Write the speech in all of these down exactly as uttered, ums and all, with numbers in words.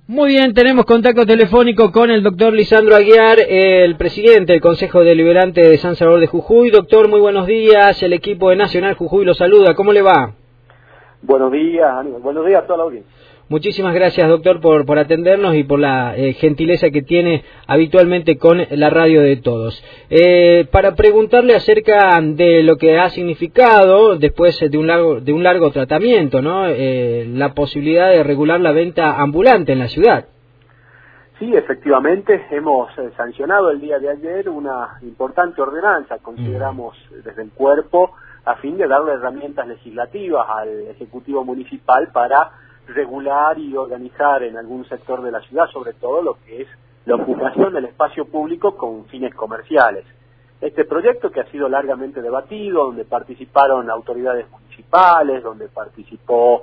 Muy bien, tenemos contacto telefónico con el doctor Lisandro Aguiar, el presidente del Consejo Deliberante de San Salvador de Jujuy. Doctor, muy buenos días. El equipo de Nacional Jujuy lo saluda. ¿Cómo le va? Buenos días, Aníbal. Buenos días a toda la audiencia. Muchísimas gracias, doctor, por, por atendernos y por la eh, gentileza que tiene habitualmente con la radio de todos. Eh, para preguntarle acerca de lo que ha significado, después de un largo, de un largo tratamiento, ¿no? Eh, la posibilidad de regular la venta ambulante en la ciudad. Sí, efectivamente, hemos eh, sancionado el día de ayer una importante ordenanza, consideramos mm. desde el cuerpo, a fin de darle herramientas legislativas al Ejecutivo Municipal para regular y organizar en algún sector de la ciudad, sobre todo lo que es la ocupación del espacio público con fines comerciales. Este proyecto, que ha sido largamente debatido, donde participaron autoridades municipales, donde participó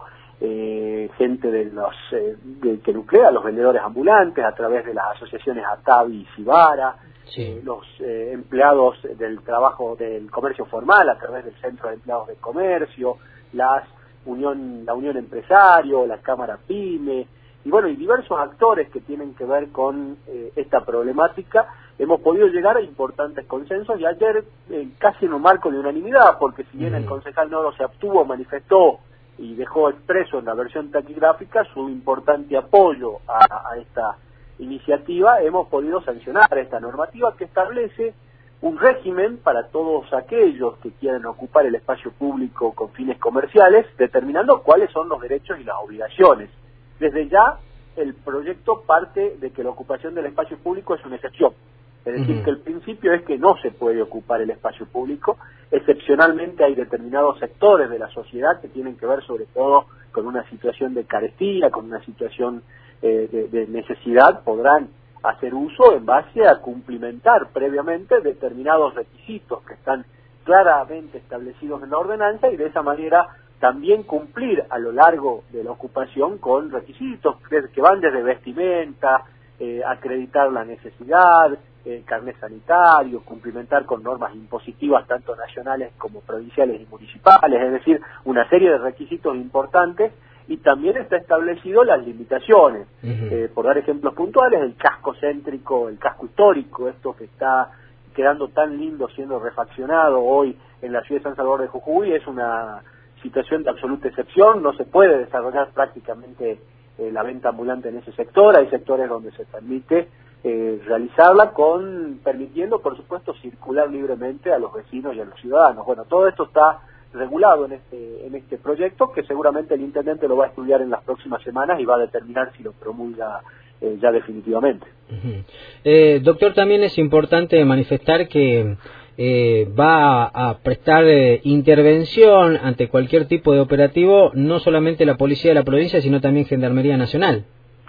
eh, gente de los eh, de, que nuclea los vendedores ambulantes a través de las asociaciones ATAVI y Cibara, sí. eh, los eh, empleados del trabajo del comercio formal a través del Centro de Empleados de Comercio, las Unión, la Unión Empresario, la Cámara PYME, y bueno, y diversos actores que tienen que ver con eh, esta problemática. Hemos podido llegar a importantes consensos y ayer eh, casi en un marco de unanimidad, porque si bien el concejal Noro se abstuvo, manifestó y dejó expreso en la versión taquigráfica su importante apoyo a, a esta iniciativa, hemos podido sancionar esta normativa que establece un régimen para todos aquellos que quieran ocupar el espacio público con fines comerciales, determinando cuáles son los derechos y las obligaciones. Desde ya, el proyecto parte de que la ocupación del espacio público es una excepción. Es decir, uh-huh. que el principio es que no se puede ocupar el espacio público. Excepcionalmente hay determinados sectores de la sociedad que tienen que ver sobre todo con una situación de carestía, con una situación eh, de, de necesidad, podrán hacer uso en base a cumplimentar previamente determinados requisitos que están claramente establecidos en la ordenanza y de esa manera también cumplir a lo largo de la ocupación con requisitos que van desde vestimenta, eh, acreditar la necesidad, eh, carnet sanitario, cumplimentar con normas impositivas tanto nacionales como provinciales y municipales, es decir, una serie de requisitos importantes. Y también está establecido las limitaciones. Uh-huh. Eh, por dar ejemplos puntuales, el casco céntrico, el casco histórico, esto que está quedando tan lindo siendo refaccionado hoy en la ciudad de San Salvador de Jujuy, es una situación de absoluta excepción, no se puede desarrollar prácticamente eh, la venta ambulante en ese sector, hay sectores donde se permite eh, realizarla con permitiendo, por supuesto, circular libremente a los vecinos y a los ciudadanos. Bueno, todo esto está regulado en este en este proyecto, que seguramente el intendente lo va a estudiar en las próximas semanas y va a determinar si lo promulga eh, ya definitivamente. Uh-huh. eh, doctor, también es importante manifestar que eh, va a prestar eh, intervención ante cualquier tipo de operativo, no solamente la Policía de la provincia, sino también Gendarmería Nacional.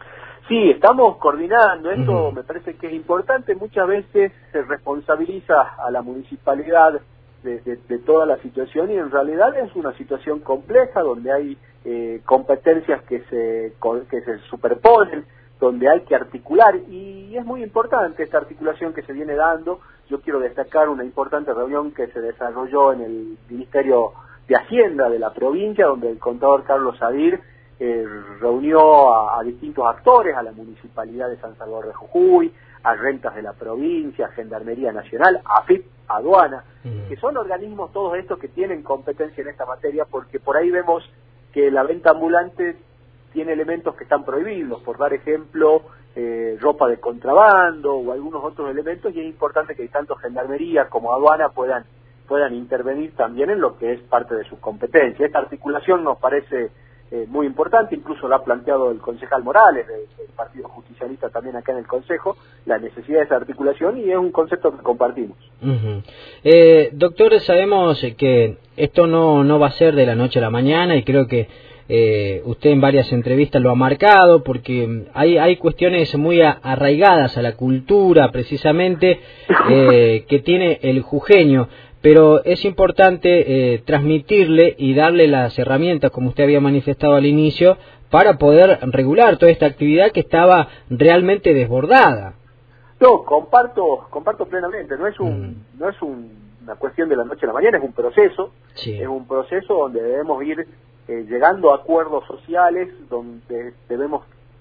Sí, estamos coordinando, esto uh-huh. me parece que es importante, muchas veces se responsabiliza a la municipalidad De, de, de toda la situación y en realidad es una situación compleja donde hay eh, competencias que se que se superponen, donde hay que articular y es muy importante esta articulación que se viene dando. Yo quiero destacar una importante reunión que se desarrolló en el Ministerio de Hacienda de la provincia, donde el contador Carlos Sadir eh, reunió a, a distintos actores, a la Municipalidad de San Salvador de Jujuy, a Rentas de la Provincia, Gendarmería Nacional, AFIP, Aduana, uh-huh. que son organismos todos estos que tienen competencia en esta materia, porque por ahí vemos que la venta ambulante tiene elementos que están prohibidos, por dar ejemplo, eh, ropa de contrabando o algunos otros elementos, y es importante que tanto Gendarmería como Aduana puedan, puedan intervenir también en lo que es parte de su competencia. Esta articulación nos parece Eh, muy importante, incluso lo ha planteado el concejal Morales del, del Partido Justicialista también acá en el Consejo, la necesidad de esa articulación, y es un concepto que compartimos. Uh-huh. eh, doctor, sabemos que esto no, no va a ser de la noche a la mañana y creo que eh, usted en varias entrevistas lo ha marcado, porque hay, hay cuestiones muy a, arraigadas a la cultura precisamente eh, que tiene el jujeño. Pero es importante eh, transmitirle y darle las herramientas, como usted había manifestado al inicio, para poder regular toda esta actividad que estaba realmente desbordada. No, comparto comparto plenamente. No es un mm. no es un, una cuestión de la noche a la mañana, es un proceso. Sí. Es un proceso donde debemos ir eh, llegando a acuerdos sociales, donde debemos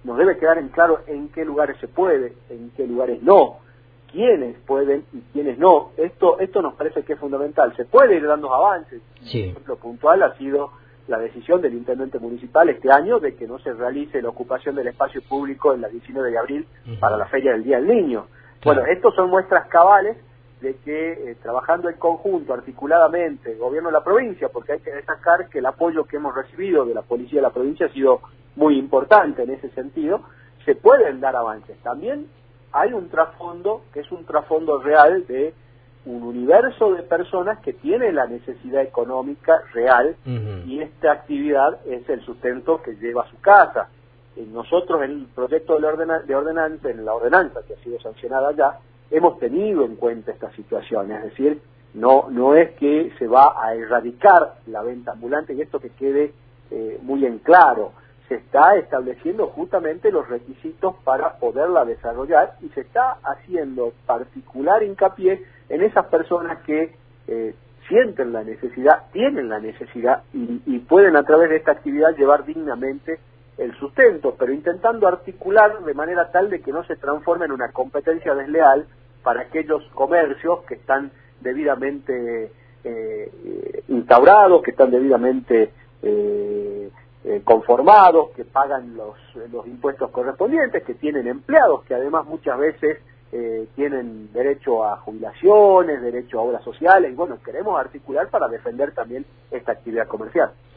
nos debe quedar en claro en qué lugares se puede, en qué lugares no, quiénes pueden y quiénes no. Esto esto nos parece que es fundamental. Se puede ir dando avances. Sí. Un ejemplo puntual ha sido la decisión del intendente municipal este año de que no se realice la ocupación del espacio público en la diecinueve de abril uh-huh. para la Feria del Día del Niño. Claro. Bueno, estos son muestras cabales de que eh, trabajando en conjunto, articuladamente, el gobierno de la provincia, porque hay que destacar que el apoyo que hemos recibido de la policía de la provincia ha sido muy importante en ese sentido, se pueden dar avances. También hay un trasfondo, que es un trasfondo real de un universo de personas que tiene la necesidad económica real uh-huh. y esta actividad es el sustento que lleva a su casa. Eh, nosotros en el proyecto de, ordena de ordenanza, en la ordenanza que ha sido sancionada ya, hemos tenido en cuenta esta situación, es decir, no no es que se va a erradicar la venta ambulante, y esto que quede eh, muy en claro, se está estableciendo justamente los requisitos para poderla desarrollar y se está haciendo particular hincapié en esas personas que eh, sienten la necesidad, tienen la necesidad y, y pueden a través de esta actividad llevar dignamente el sustento, pero intentando articular de manera tal de que no se transforme en una competencia desleal para aquellos comercios que están debidamente eh, instaurados, que están debidamente eh, eh, conformados, que pagan los, los impuestos correspondientes, que tienen empleados, que además muchas veces eh, tienen derecho a jubilaciones, derecho a obras sociales, y bueno, queremos articular para defender también esta actividad comercial.